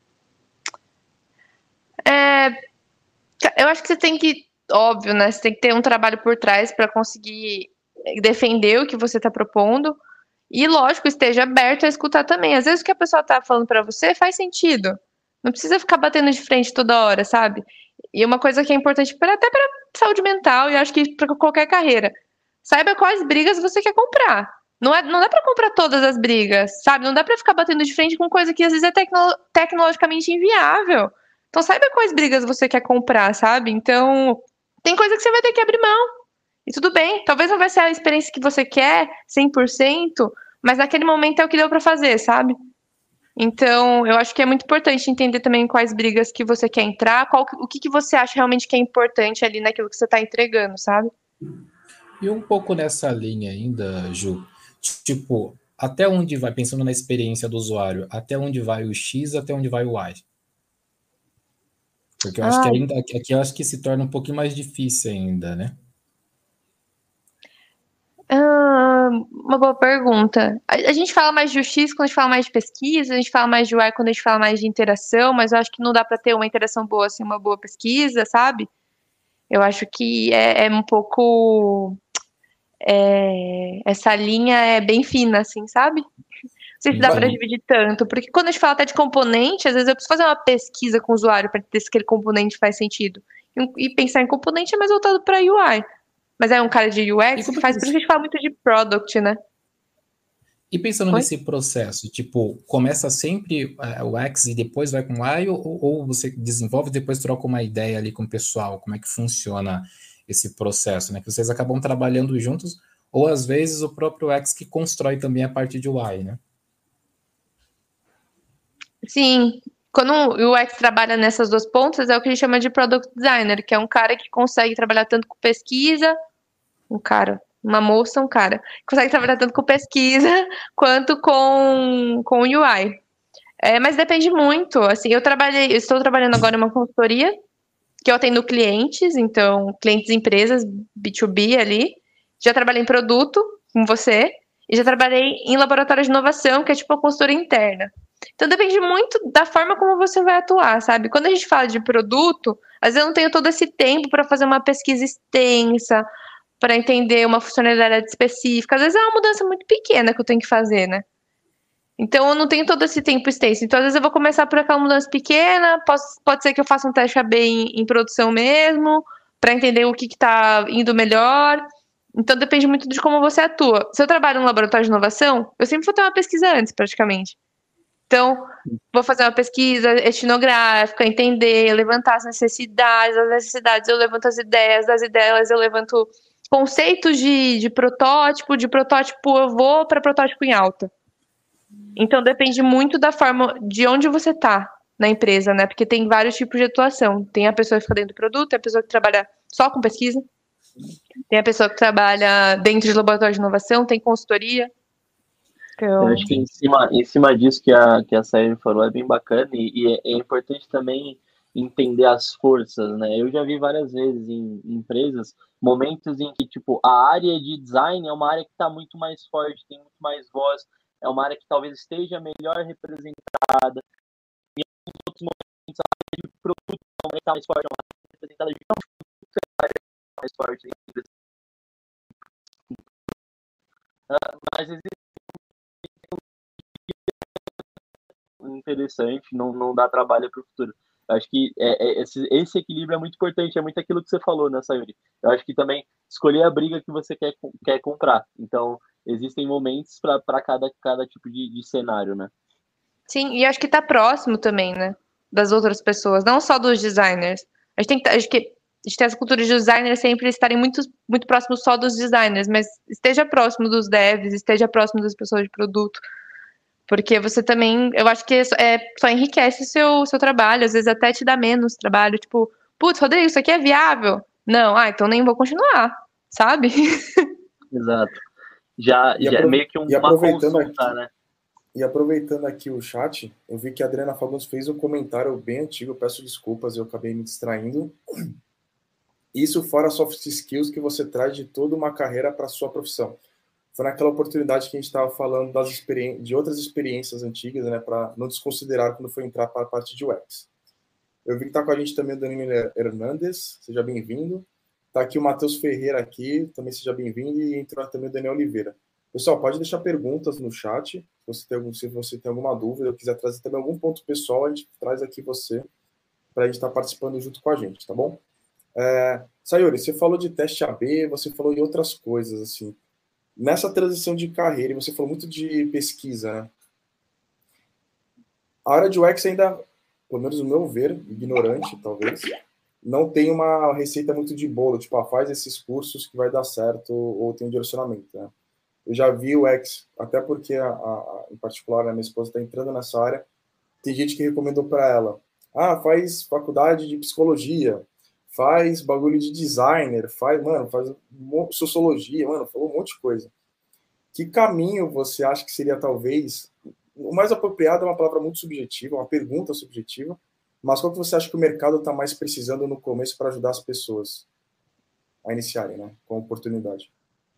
É, eu acho que você tem que, óbvio, né? Você tem que ter um trabalho por trás para conseguir defender o que você está propondo. E, lógico, esteja aberto a escutar também. Às vezes o que a pessoa tá falando para você faz sentido. Não precisa ficar batendo de frente toda hora, sabe? E uma coisa que é importante pra, até para saúde mental, e acho que para qualquer carreira. Saiba quais brigas você quer comprar. Não, é, não dá para comprar todas as brigas, sabe? Não dá para ficar batendo de frente com coisa que às vezes é tecno, tecnologicamente inviável. Então saiba quais brigas você quer comprar, sabe? Então tem coisa que você vai ter que abrir mão. E tudo bem, talvez não vai ser a experiência que você quer, cem por cento, mas naquele momento é o que deu para fazer, sabe? Então, eu acho que é muito importante entender também quais brigas que você quer entrar, qual, o que, que você acha realmente que é importante ali naquilo que você está entregando, sabe? E um pouco nessa linha ainda, Ju, tipo, até onde vai, pensando na experiência do usuário, até onde vai o X, até onde vai o Y? Porque eu acho que Ai. ainda aqui eu acho que se torna um pouquinho mais difícil ainda, né? Ah, uma boa pergunta. A, a gente fala mais de U X quando a gente fala mais de pesquisa, a gente fala mais de U I quando a gente fala mais de interação, mas eu acho que não dá para ter uma interação boa sem uma boa pesquisa, sabe? Eu acho que é, é um pouco. É, essa linha é bem fina, assim, sabe? Não sei se dá para Então, dividir tanto, porque quando a gente fala até de componente, às vezes eu preciso fazer uma pesquisa com o usuário para entender se aquele componente faz sentido. E, e pensar em componente é mais voltado para U I. Mas é um cara de U X que faz, por isso que a gente fala muito de product, né? E pensando Oi? nesse processo, tipo, começa sempre uh, o X e depois vai com o Y, ou, ou você desenvolve e depois troca uma ideia ali com o pessoal? Como é que funciona esse processo, né? Que vocês acabam trabalhando juntos, ou às vezes o próprio X que constrói também a parte de U I, né? Sim. Quando o U X trabalha nessas duas pontas, é o que a gente chama de product designer, que é um cara que consegue trabalhar tanto com pesquisa, um cara, uma moça, um cara, consegue trabalhar tanto com pesquisa quanto com, com U I. É, mas depende muito. Assim, eu trabalhei, eu estou trabalhando agora em uma consultoria que eu atendo clientes, então clientes empresas B dois B ali. Já trabalhei em produto com você e já trabalhei em laboratório de inovação, que é tipo uma consultoria interna. Então depende muito da forma como você vai atuar, sabe? Quando a gente fala de produto, às vezes eu não tenho todo esse tempo para fazer uma pesquisa extensa, para entender uma funcionalidade específica. Às vezes é uma mudança muito pequena que eu tenho que fazer, né? Então eu não tenho todo esse tempo extenso. Então às vezes eu vou começar por aquela mudança pequena, posso, pode ser que eu faça um teste A B em, em produção mesmo, para entender o que está indo melhor. Então depende muito de como você atua. Se eu trabalho no laboratório de inovação, eu sempre vou ter uma pesquisa antes, praticamente. Então, vou fazer uma pesquisa etnográfica, entender, levantar as necessidades, as necessidades eu levanto as ideias, das ideias eu levanto conceitos de, de protótipo, de protótipo eu vou para protótipo em alta. Então depende muito da forma, de onde você está na empresa, né? Porque tem vários tipos de atuação. Tem a pessoa que fica dentro do produto, tem a pessoa que trabalha só com pesquisa, tem a pessoa que trabalha dentro de laboratório de inovação, tem consultoria. Eu acho que em cima, em cima disso que a, que a Sayuri falou é bem bacana e, e é, é importante também entender as forças, né? Eu já vi várias vezes em, em empresas momentos em que, tipo, a área de design é uma área que está muito mais forte, tem muito mais voz, é uma área que talvez esteja melhor representada. Em outros momentos, a área de produto é uma área que está mais forte, é uma área representada de uma área mais forte. Mas existe interessante, não, não dá trabalho para o futuro. Eu acho que é, é, esse, esse equilíbrio é muito importante, é muito aquilo que você falou, né, Sayuri? Eu acho que também escolher a briga que você quer, quer comprar. Então, existem momentos para cada, cada tipo de, de cenário, né? Sim, e acho que tá próximo também, né? das outras pessoas, não só dos designers. A gente tem que, a gente, a gente tem essa cultura de designers sempre estarem muito, muito próximos só dos designers, mas esteja próximo dos devs, esteja próximo das pessoas de produto, porque você também, eu acho que é, só enriquece o seu, seu trabalho, às vezes até te dá menos trabalho, tipo, putz, Rodrigo, isso aqui é viável? Não, ah, então nem vou continuar, sabe? Exato. Já, já é meio que um, e aproveitando uma consulta, aqui, né? E aproveitando aqui o chat, eu vi que a Adriana Fagundes fez um comentário bem antigo, eu peço desculpas, eu acabei me distraindo. Isso fora soft skills que você traz de toda uma carreira para a sua profissão. Foi naquela oportunidade que a gente estava falando das experi- de outras experiências antigas, né, para não desconsiderar quando for entrar para a parte de U X. Eu vi que está com a gente também o Danilo Hernandes, seja bem-vindo. Está aqui o Matheus Ferreira aqui, também seja bem-vindo, e entrou também o Daniel Oliveira. Pessoal, pode deixar perguntas no chat, se você tem, algum, se você tem alguma dúvida, ou quiser trazer também algum ponto pessoal, a gente traz aqui você, para a gente estar participando junto com a gente, tá bom? É, Sayuri, você falou de teste A B, você falou de outras coisas, assim. Nessa transição de carreira, e você falou muito de pesquisa, né? A área de U X ainda, pelo menos no meu ver, ignorante, talvez, não tem uma receita muito de bolo, tipo, ah, faz esses cursos que vai dar certo, ou tem um direcionamento, né? Eu já vi o U X, até porque, a, a, em particular, a minha esposa está entrando nessa área, tem gente que recomendou para ela, ah, faz faculdade de psicologia, faz bagulho de designer, faz, mano, faz sociologia, mano, falou um monte de coisa. Que caminho você acha que seria, talvez, o mais apropriado é uma palavra muito subjetiva, uma pergunta subjetiva, mas qual que você acha que o mercado está mais precisando no começo para ajudar as pessoas a iniciarem, né, com a oportunidade?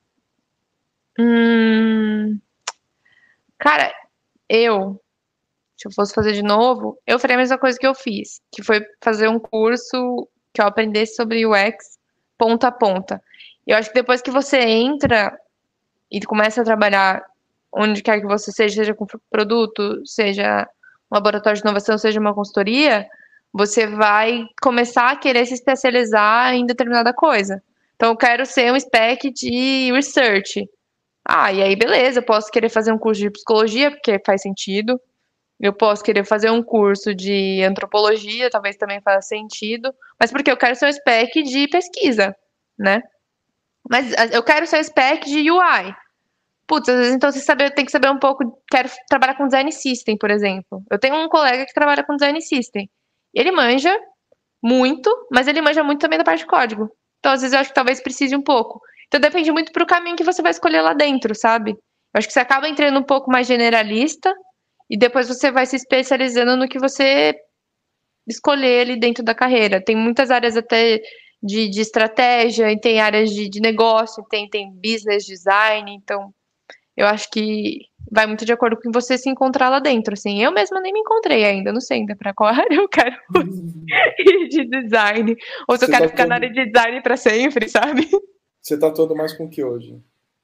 Hum, cara, eu, se eu fosse fazer de novo, eu faria a mesma coisa que eu fiz, que foi fazer um curso que eu aprendesse sobre U X ponta a ponta. Eu acho que depois que você entra e começa a trabalhar onde quer que você seja, seja com produto, seja um laboratório de inovação, seja uma consultoria, você vai começar a querer se especializar em determinada coisa. Então, eu quero ser um spec de research. Ah, e aí beleza, eu posso querer fazer um curso de psicologia, porque faz sentido. Eu posso querer fazer um curso de antropologia, talvez também faça sentido. Mas porque eu quero ser um spec de pesquisa, né? Mas eu quero ser um spec de U I. Putz, às vezes então você saber, tem que saber um pouco. Quero trabalhar com design system, por exemplo. Eu tenho um colega que trabalha com design system. Ele manja muito, mas ele manja muito também da parte de código. Então, às vezes, eu acho que talvez precise um pouco. Então, depende muito pro caminho que você vai escolher lá dentro, sabe? Eu acho que você acaba entrando um pouco mais generalista e depois você vai se especializando no que você escolher ali dentro da carreira. Tem muitas áreas até de, de estratégia, e tem áreas de, de negócio, tem, tem business design. Então, eu acho que vai muito de acordo com você se encontrar lá dentro, assim. Eu mesma nem me encontrei ainda, não sei ainda para qual área eu quero ir de design. Ou se eu Você quero tá ficar todo... na área de design para sempre, sabe? Você tá todo mais com o que hoje?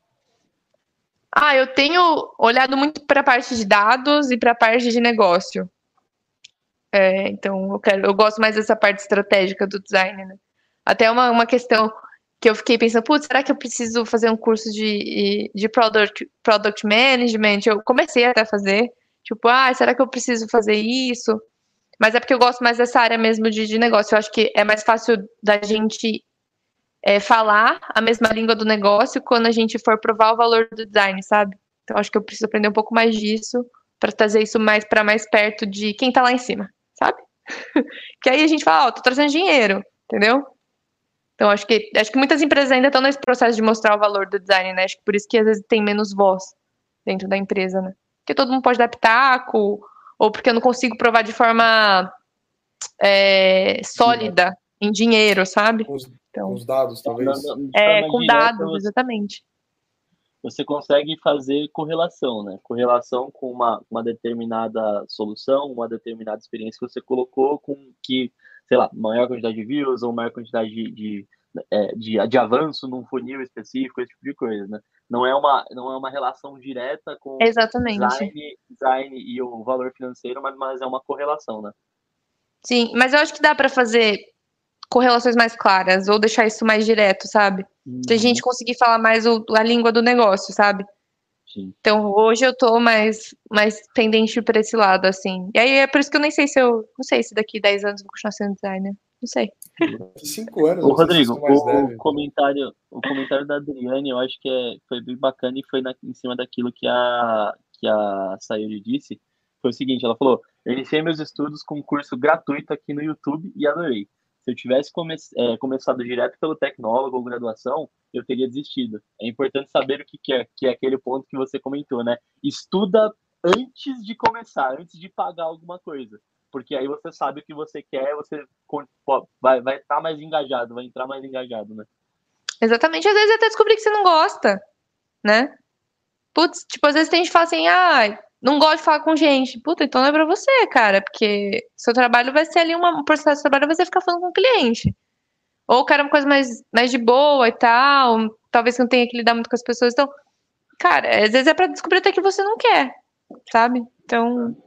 Ah, eu tenho olhado muito para a parte de dados e para a parte de negócio. É, então, eu, quero, eu gosto mais dessa parte estratégica do design, né? Até uma, uma questão que eu fiquei pensando, putz, será que eu preciso fazer um curso de, de product, product management? Eu comecei até a fazer, tipo, ah, será que eu preciso fazer isso? Mas é porque eu gosto mais dessa área mesmo de, de negócio. Eu acho que é mais fácil da gente é, falar a mesma língua do negócio quando a gente for provar o valor do design, sabe? Então, acho que eu preciso aprender um pouco mais disso para trazer isso mais para mais perto de quem tá lá em cima, sabe? Que aí a gente fala, ó, oh, tô trazendo dinheiro, entendeu? Então, acho que, acho que muitas empresas ainda estão nesse processo de mostrar o valor do design, né? Acho que por isso que às vezes tem menos voz dentro da empresa, né? Porque todo mundo pode dar pitaco, ou porque eu não consigo provar de forma é, sólida, sim, em dinheiro, sabe? Com os, então, com os dados, talvez. Não, não, é, com direta, dados, você, exatamente. Você consegue fazer correlação, né? Correlação com uma, uma determinada solução, uma determinada experiência que você colocou com que, sei lá, maior quantidade de views ou maior quantidade de, de, de, de avanço num funil específico, esse tipo de coisa, né? Não é uma, não é uma relação direta com exatamente. Design, design e o valor financeiro, mas, mas é uma correlação, né? Sim, mas eu acho que dá para fazer correlações mais claras ou deixar isso mais direto, sabe? Uhum. Se a gente conseguir falar mais o, a língua do negócio, sabe? Sim. Então, hoje eu tô mais, mais tendente para esse lado, assim. E aí é por isso que eu nem sei se eu. Não sei se daqui dez anos eu vou continuar sendo designer. Não sei. Daqui cinco anos, Ô, não sei se Rodrigo, sou mais o dev. comentário, o comentário da Adriane, eu acho que é, foi bem bacana e foi na- em cima daquilo que a, que a Sayuri disse. Foi o seguinte, ela falou, eu iniciei meus estudos com um curso gratuito aqui no YouTube e adorei. Se eu tivesse come, é, começado direto pelo tecnólogo ou graduação, eu teria desistido. É importante saber o que, que é, que é aquele ponto que você comentou, né? Estuda antes de começar, antes de pagar alguma coisa. Porque aí você sabe o que você quer, você vai vai estar mais engajado, vai entrar mais engajado, né? Exatamente. Às vezes até descobrir que você não gosta, né? Putz, tipo, às vezes tem gente que fala assim, ah, não gosto de falar com gente. Puta, então não é pra você, cara, porque seu trabalho vai ser ali, uma, um processo de trabalho vai ser ficar falando com o cliente. Ou quero uma coisa mais, mais de boa e tal, talvez você não tenha que lidar muito com as pessoas. Então, cara, às vezes é pra descobrir até que você não quer, sabe? Então,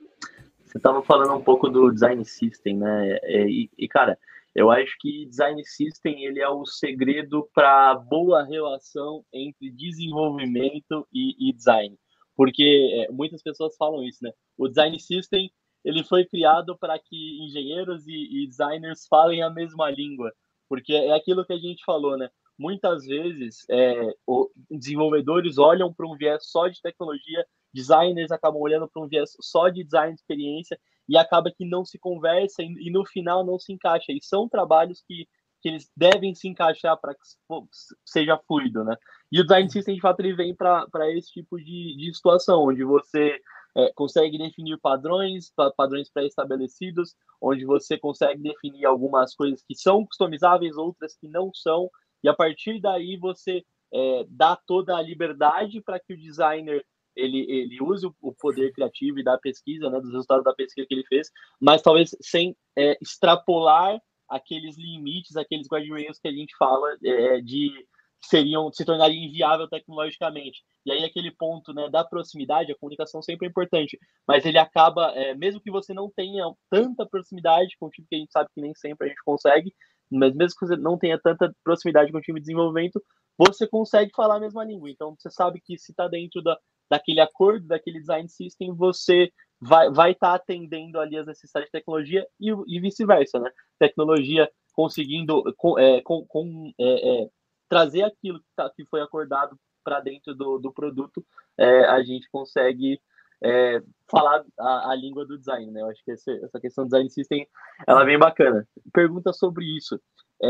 Você estava falando um pouco do design system, né? E, e, cara, eu acho que design system ele é o segredo para boa relação entre desenvolvimento e, e design, porque é, muitas pessoas falam isso, né? O design system ele foi criado para que engenheiros e, e designers falem a mesma língua, porque é aquilo que a gente falou, né? Muitas vezes é, o, desenvolvedores olham para um viés só de tecnologia, designers acabam olhando para um viés só de design de experiência e acaba que não se conversa e, e no final não se encaixa. E são trabalhos que, que eles devem se encaixar para que seja fluido, né? E o design system, de fato, ele vem para esse tipo de, de situação, onde você é, consegue definir padrões, padrões pré-estabelecidos, onde você consegue definir algumas coisas que são customizáveis, outras que não são, e a partir daí você é, dá toda a liberdade para que o designer ele, ele use o poder criativo e da pesquisa, né, dos resultados da pesquisa que ele fez, mas talvez sem é, extrapolar aqueles limites, aqueles guardrails que a gente fala é, de seriam se tornariam inviável tecnologicamente. E aí aquele ponto, né, da proximidade, a comunicação sempre é importante, mas ele acaba, é, mesmo que você não tenha tanta proximidade com o time, que a gente sabe que nem sempre a gente consegue, mas mesmo que você não tenha tanta proximidade com o time de desenvolvimento, você consegue falar a mesma língua. Então você sabe que se está dentro da, daquele acordo, daquele design system, você vai vai estar tá atendendo ali as necessidades de tecnologia e, e vice-versa, né? Tecnologia conseguindo com, é, com, com é, é, trazer aquilo que, tá, que foi acordado para dentro do, do produto, é, a gente consegue é, falar a, a língua do design, né? Eu acho que essa, essa questão do design system, ela é bem bacana. Pergunta sobre isso.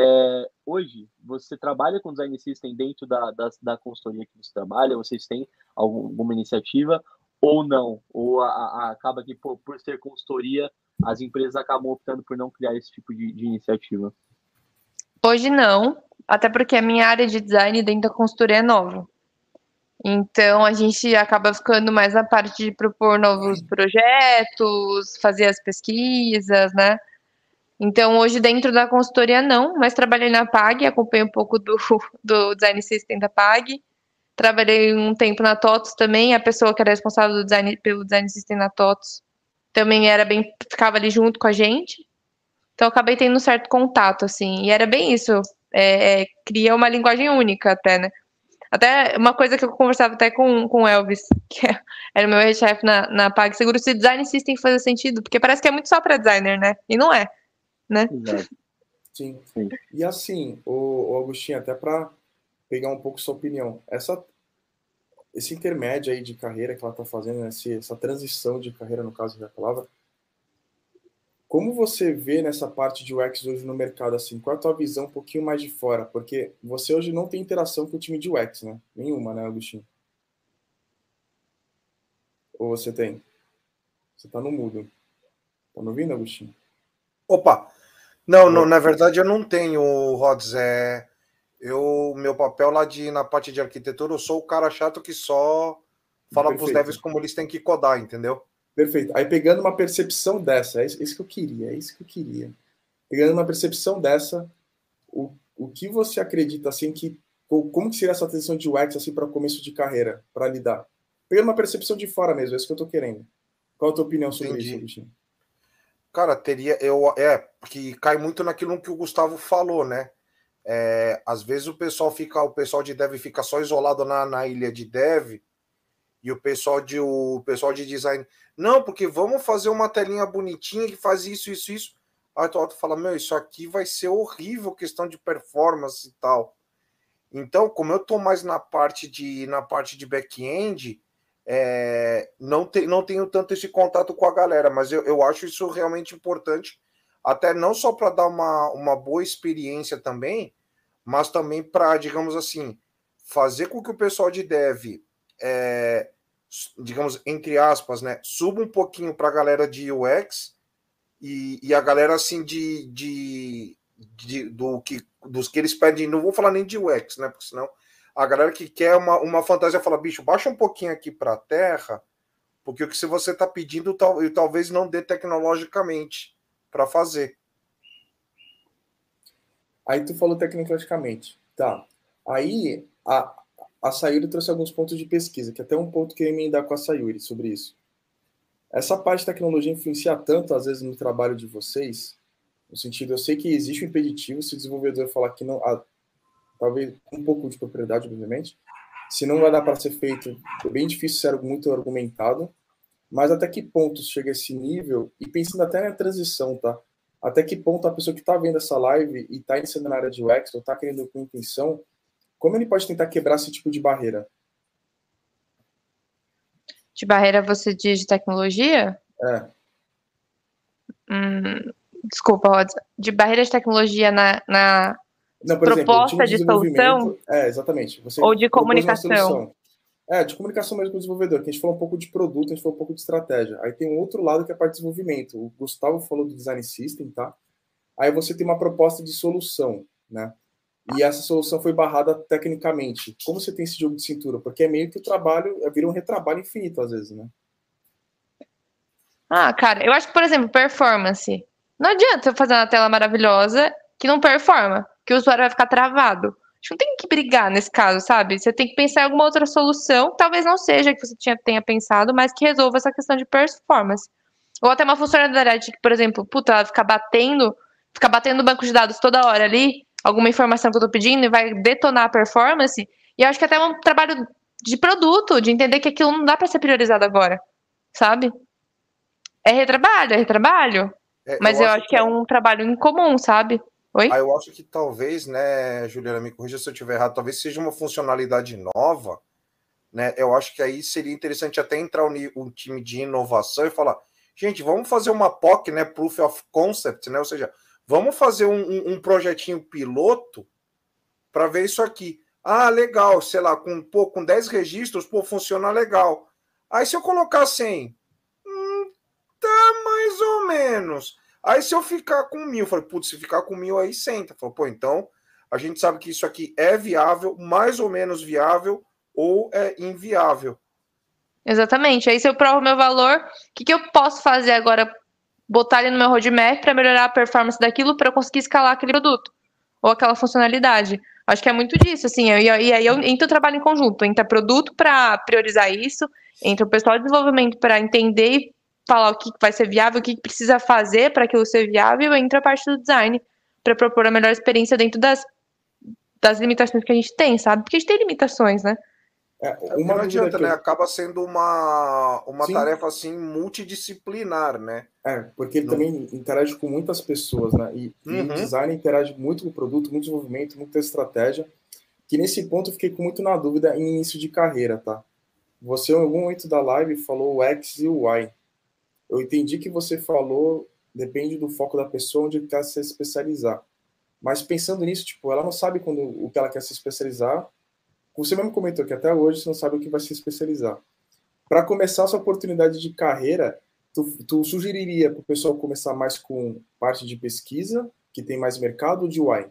É, hoje, você trabalha com design system dentro da, da, da consultoria que você trabalha? Vocês têm alguma iniciativa ou não? Ou a, a, acaba que, por, por ser consultoria, as empresas acabam optando por não criar esse tipo de, de iniciativa? hoje não, até porque a minha área de design dentro da consultoria é nova. Então, a gente acaba ficando mais na parte de propor novos projetos, fazer as pesquisas, né? Então, hoje, dentro da consultoria, não, mas trabalhei na Pag, acompanhei um pouco do, do design system da Pag. Trabalhei um tempo na TOTOS também, a pessoa que era responsável do design, pelo design system na TOTOS também era bem, ficava ali junto com a gente. Então, eu acabei tendo um certo contato, assim, e era bem isso, é, é, cria uma linguagem única até, né? Até uma coisa que eu conversava até com, com o Elvis, que era o meu ex-chefe na, na PagSeguro, se design system fazer sentido, porque parece que é muito só para designer, né? E não é, né? Exato. Sim. Sim. E assim, o, o Agostinho, até para pegar um pouco sua opinião, essa, esse intermédio aí de carreira que ela está fazendo, esse, essa transição de carreira, no caso da palavra, como você vê nessa parte de U X hoje no mercado, assim? Qual é a tua visão um pouquinho mais de fora? Porque você hoje não tem interação com o time de U X, né? Nenhuma, né, Agostinho? Ou você tem? Você tá no mudo. Tá me ouvindo, Agostinho? Opa! Não, não, na verdade eu não tenho, Rods. É, eu, meu papel lá de, na parte de arquitetura, eu sou o cara chato que só fala para os devs como eles têm que codar, entendeu? Perfeito. Aí pegando uma percepção dessa, é isso que eu queria, é isso que eu queria. Pegando uma percepção dessa, o, o que você acredita, assim, que como que seria essa transição de U X, assim, para começo de carreira, para lidar? Pegando uma percepção de fora mesmo, é isso que eu tô querendo. Qual a tua opinião sobre Entendi. isso, Agostinho? Cara, teria, eu, é, que cai muito naquilo que o Gustavo falou, né? É, às vezes o pessoal fica, o pessoal de dev fica só isolado na, na ilha de dev E o pessoal de, o pessoal de design, não, porque vamos fazer uma telinha bonitinha que faz isso, isso, isso. Aí tu fala, meu, isso aqui vai ser horrível, questão de performance e tal. Então, como eu tô mais na parte de, na parte de back-end, é, não, te, não tenho tanto esse contato com a galera, mas eu, eu acho isso realmente importante, até não só para dar uma, uma boa experiência também, mas também para, digamos assim, fazer com que o pessoal de dev, é, digamos, entre aspas, né, suba um pouquinho para a galera de U X e, e a galera assim de, de, de do que, dos que eles pedem, não vou falar nem de U X, né, porque senão a galera que quer uma, uma fantasia fala, bicho, baixa um pouquinho aqui para a terra, porque o que você está pedindo tal, talvez não dê tecnologicamente para fazer. Aí tu falou tecnologicamente. Tá. Aí a, a Sayuri trouxe alguns pontos de pesquisa, que até um ponto que eu ia emendar com a Sayuri sobre isso. Essa parte de tecnologia influencia tanto, às vezes, no trabalho de vocês, no sentido, eu sei que existe um impeditivo se o desenvolvedor falar que não... Ah, talvez um pouco de propriedade, obviamente, se não vai dar para ser feito, é bem difícil ser muito argumentado, mas até que ponto chega esse nível, e pensando até na transição, tá? Até que ponto a pessoa que está vendo essa live e está iniciando na área de U X, ou está querendo com intenção, como ele pode tentar quebrar esse tipo de barreira? De barreira você diz de tecnologia? É. Hum, desculpa, Rods. De barreira de tecnologia na, na Não, por proposta exemplo, de, de solução? É, exatamente. Você ou de comunicação? É, de comunicação mesmo com o desenvolvedor, que a gente falou um pouco de produto, a gente falou um pouco de estratégia. Aí tem um outro lado que é a parte de desenvolvimento. O Gustavo falou do design system, tá? Aí você tem uma proposta de solução, né? E essa solução foi barrada tecnicamente. Como você tem esse jogo de cintura? Porque é meio que o trabalho, vira um retrabalho infinito às vezes, né? Ah, cara, eu acho que, por exemplo, performance. Não adianta eu fazer uma tela maravilhosa que não performa, que o usuário vai ficar travado. A gente não tem que brigar nesse caso, sabe? Você tem que pensar em alguma outra solução, talvez não seja que você tinha, tenha pensado, mas que resolva essa questão de performance. Ou até uma funcionalidade que, por exemplo, puta, ela fica batendo, fica batendo no banco de dados toda hora ali, alguma informação que eu tô pedindo e vai detonar a performance. E eu acho que até é um trabalho de produto, de entender que aquilo não dá para ser priorizado agora, sabe? É retrabalho, é retrabalho. É, mas eu, eu acho, acho que é um trabalho incomum, sabe? Oi? Ah, eu acho que talvez, né, Juliana, me corrija se eu estiver errado, talvez seja uma funcionalidade nova, né? Eu acho que aí seria interessante até entrar um, um time de inovação e falar, gente, vamos fazer uma P O C, né, Proof of Concept, né? Ou seja, vamos fazer um, um, um projetinho piloto para ver isso aqui. Ah, legal, sei lá, com, pô, com dez registros, pô, funciona legal. Aí se eu colocar cem, hum, tá mais ou menos. Aí se eu ficar com mil, eu falei, putz, se ficar com mil aí senta. Falei, pô, então a gente sabe que isso aqui é viável, mais ou menos viável, ou é inviável. Exatamente. Aí se eu provo meu valor, o que, que eu posso fazer agora? Botar ele no meu roadmap para melhorar a performance daquilo para eu conseguir escalar aquele produto ou aquela funcionalidade. Acho que é muito disso, assim. E aí eu entro o trabalho em conjunto, entra produto para priorizar isso, entra o pessoal de desenvolvimento para entender e falar o que vai ser viável, o que precisa fazer para aquilo ser viável, e entra a parte do design para propor a melhor experiência dentro das, das limitações que a gente tem, sabe? Porque a gente tem limitações, né? É, uma não adianta, que... né? Acaba sendo uma, uma tarefa assim multidisciplinar, né? É, porque ele não... também interage com muitas pessoas, né? E, uhum. e o design interage muito com o produto, muito desenvolvimento, muita estratégia. Que nesse ponto eu fiquei com muito na dúvida em início de carreira, tá? Você, em algum momento da live, falou o X e o Y. Eu entendi que você falou, depende do foco da pessoa, onde ele quer se especializar. Mas pensando nisso, tipo, ela não sabe quando, o que ela quer se especializar. Você mesmo comentou que até hoje você não sabe o que vai se especializar. Para começar a sua oportunidade de carreira, tu, tu sugeriria para o pessoal começar mais com parte de pesquisa, que tem mais mercado, ou de U I?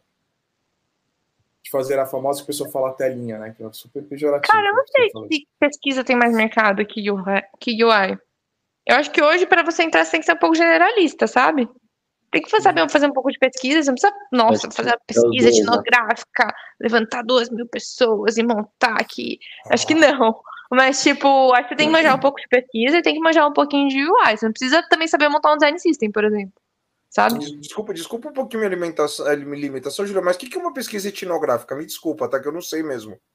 De fazer a famosa que o pessoal fala telinha, né? Que é super pejorativo. Cara, eu não sei se pesquisa tem mais mercado que U I. Eu acho que hoje, para você entrar, você tem que ser um pouco generalista, sabe? Tem que saber fazer um pouco de pesquisa, você não precisa, nossa, fazer uma pesquisa etnográfica, levantar duas mil pessoas e montar aqui. Acho que não. Mas, tipo, acho que você tem que manjar um pouco de pesquisa e tem que manjar um pouquinho de U I. Você não precisa também saber montar um design system, por exemplo. Sabe? Desculpa, desculpa um pouquinho minha limitação, minha limitação, Julia, mas o que é uma pesquisa etnográfica? Me desculpa, tá? Que eu não sei mesmo.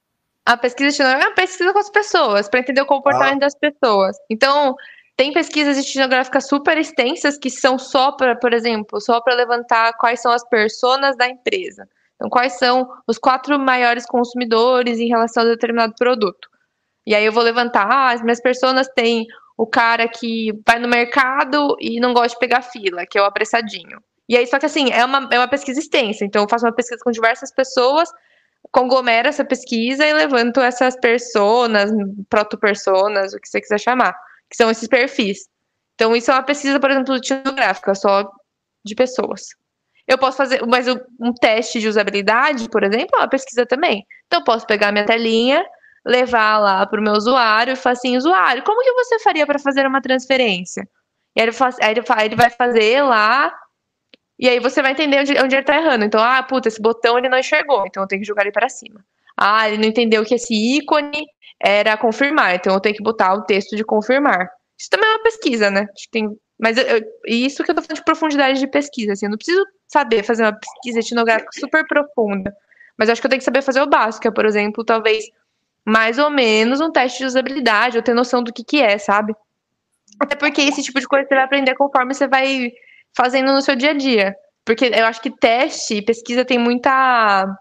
A pesquisa etnográfica é uma pesquisa com as pessoas, para entender o comportamento ah. das pessoas. Então, tem pesquisas etnográficas super extensas que são só para, por exemplo, só para levantar quais são as personas da empresa. Então, quais são os quatro maiores consumidores em relação a determinado produto. E aí eu vou levantar, ah, as minhas personas têm o cara que vai no mercado e não gosta de pegar fila, que é o apressadinho. E aí, só que assim, é uma, é uma pesquisa extensa. Então, eu faço uma pesquisa com diversas pessoas, conglomero essa pesquisa e levanto essas personas, proto-personas, o que você quiser chamar, que são esses perfis. Então, isso é uma pesquisa, por exemplo, etnográfica, só de pessoas. Eu posso fazer, mas um teste de usabilidade, por exemplo, é uma pesquisa também. Então, eu posso pegar minha telinha, levar lá para o meu usuário e falar assim, usuário, como que você faria para fazer uma transferência? E aí ele, faz, aí, ele, aí ele vai fazer lá, e aí você vai entender onde, onde ele está errando. Então, ah, puta, esse botão ele não enxergou, então eu tenho que jogar ele para cima. Ah, ele não entendeu que esse ícone era confirmar, então eu tenho que botar o texto de confirmar. Isso também é uma pesquisa, né? Acho que tem, mas eu, eu, isso que eu tô falando de profundidade de pesquisa, assim, eu não preciso saber fazer uma pesquisa etnográfica super profunda, mas eu acho que eu tenho que saber fazer o básico, que é, por exemplo, talvez mais ou menos um teste de usabilidade, ou ter noção do que que é, sabe? Até porque esse tipo de coisa você vai aprender conforme você vai fazendo no seu dia a dia. Porque eu acho que teste e pesquisa tem muita...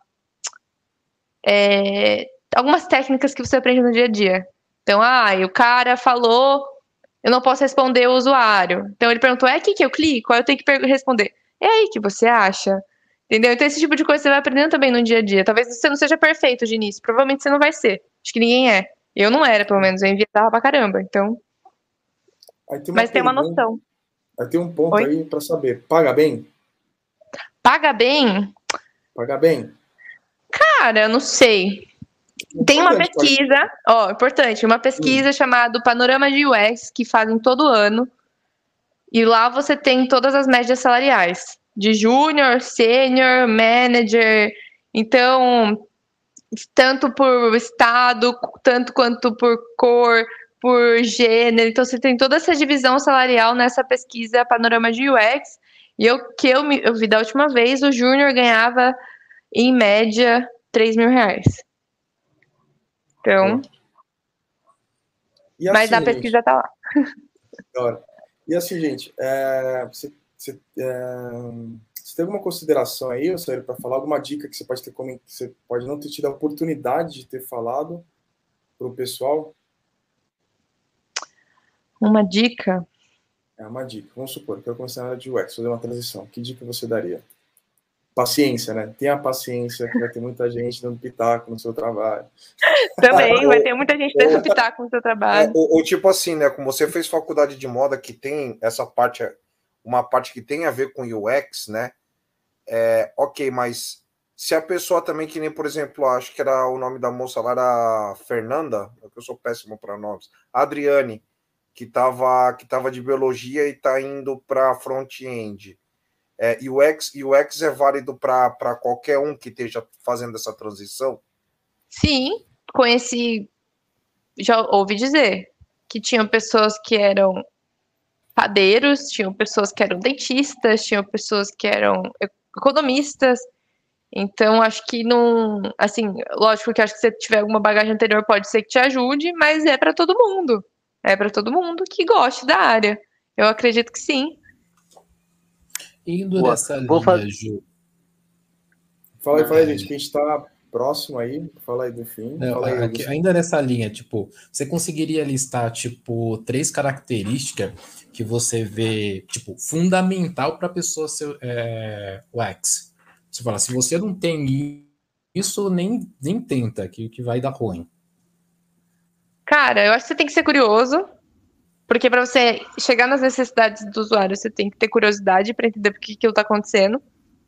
É, algumas técnicas que você aprende no dia a dia. Então, ah, o cara falou, eu não posso responder o usuário. Então ele perguntou, é aqui que eu clico? Aí eu tenho que responder, é aí que você acha? Entendeu? Então esse tipo de coisa você vai aprendendo também no dia a dia. Talvez você não seja perfeito de início, provavelmente você não vai ser. Acho que ninguém é. Eu não era, pelo menos, eu enviava pra caramba, então... Tem Mas tem uma noção. Aí tem um ponto Oi? aí pra saber. Paga bem? Paga bem? Paga bem? Cara, eu não sei. Importante, tem uma pesquisa, ó, importante, uma pesquisa hum. chamada Panorama de U X, que fazem todo ano. E lá você tem todas as médias salariais. De júnior, sênior, manager. Então, tanto por estado, tanto quanto por cor, por gênero. Então, você tem toda essa divisão salarial nessa pesquisa Panorama de U X. E eu, que eu, me, eu vi da última vez, o júnior ganhava, em média, três mil reais. Então... Assim, mas a pesquisa gente, tá lá. Agora, e assim, gente, é, você, você, é, você tem alguma consideração aí, sério, para falar alguma dica que você pode ter que você pode não ter tido a oportunidade de ter falado para o pessoal? Uma dica? É uma dica. Vamos supor que eu comecei na área de U X, fazer uma transição. Que dica você daria? Paciência, né? Tenha paciência, que vai ter muita gente dando pitaco no seu trabalho. Também, vai ter muita gente dando pitaco no seu trabalho. É, ou, ou tipo assim, né? Como você fez faculdade de moda, que tem essa parte, uma parte que tem a ver com U X, né? É, ok, mas se a pessoa também, que nem, por exemplo, acho que era o nome da moça lá, era Fernanda, eu sou péssimo para nomes, a Adriane, que estava que tava de biologia e está indo para front-end. É, U X, U X é válido para qualquer um que esteja fazendo essa transição? Sim, conheci, já ouvi dizer, que tinham pessoas que eram padeiros, tinham pessoas que eram dentistas, tinham pessoas que eram economistas. Então, acho que não... Assim, lógico que acho que se você tiver alguma bagagem anterior, pode ser que te ajude, mas é para todo mundo. É para todo mundo que goste da área. Eu acredito que sim. Indo Boa, nessa linha, fazer... Ju. Fala aí, fala aí, gente, que a gente está próximo aí. Fala aí do fim. Não, fala aí, aqui, ainda nessa linha, tipo, você conseguiria listar, tipo, três características que você vê, tipo, fundamental para a pessoa ser é, U X? Você fala, se você não tem isso, nem, nem tenta, que, que vai dar ruim. Cara, eu acho que você tem que ser curioso, porque para você chegar nas necessidades do usuário, você tem que ter curiosidade para entender por que aquilo está acontecendo.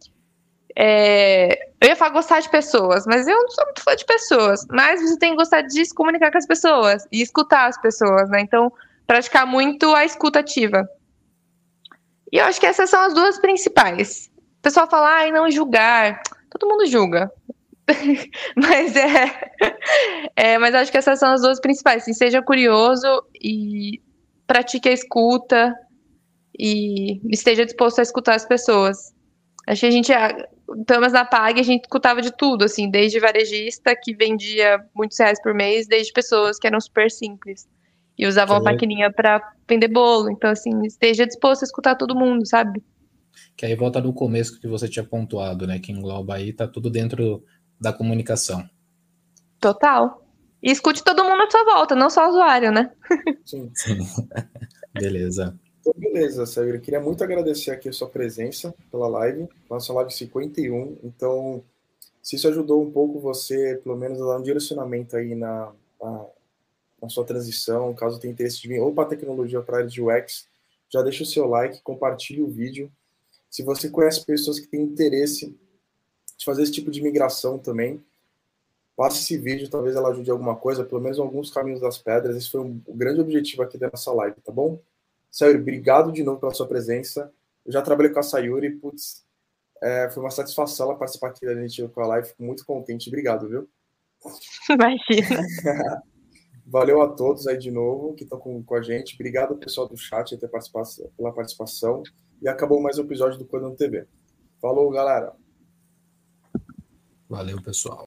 É... Eu ia falar gostar de pessoas, mas eu não sou muito fã de pessoas. Mas você tem que gostar de se comunicar com as pessoas e escutar as pessoas, né? Então, praticar muito a escuta ativa. E eu acho que essas são as duas principais. O pessoal fala, ai, não julgar. Todo mundo julga. mas é, é, mas acho que essas são as duas principais. Assim, seja curioso e pratique a escuta e esteja disposto a escutar as pessoas. Acho que a gente pelo menos na Pag, a gente escutava de tudo, assim, desde varejista que vendia muitos reais por mês, desde pessoas que eram super simples e usavam a Que aí- maquininha para vender bolo. Então, assim, esteja disposto a escutar todo mundo, sabe? Que aí volta no começo que você tinha pontuado, né? Que engloba aí, tá tudo dentro da comunicação. Total. E escute todo mundo à sua volta, não só o usuário, né? Sim. Sim. Beleza. Então, beleza, Sérgio. Eu queria muito agradecer aqui a sua presença pela live, nossa live cinquenta e um. Então, se isso ajudou um pouco você, pelo menos, a dar um direcionamento aí na, na, na sua transição, caso tenha interesse de vir ou para tecnologia ou para a área de U X, já deixa o seu like, compartilhe o vídeo. Se você conhece pessoas que têm interesse de fazer esse tipo de migração também, passe esse vídeo, talvez ela ajude em alguma coisa, pelo menos alguns caminhos das pedras. Esse foi um, o grande objetivo aqui da nossa live, tá bom? Sayuri, obrigado de novo pela sua presença. Eu já trabalhei com a Sayuri, putz, é, foi uma satisfação ela participar aqui da gente com a live, fico muito contente. Obrigado, viu? Imagina. Valeu a todos aí de novo que estão com, com a gente. Obrigado, pessoal do chat, ter participação, pela participação. E acabou mais um episódio do Codando T V. Falou, galera! Valeu, pessoal.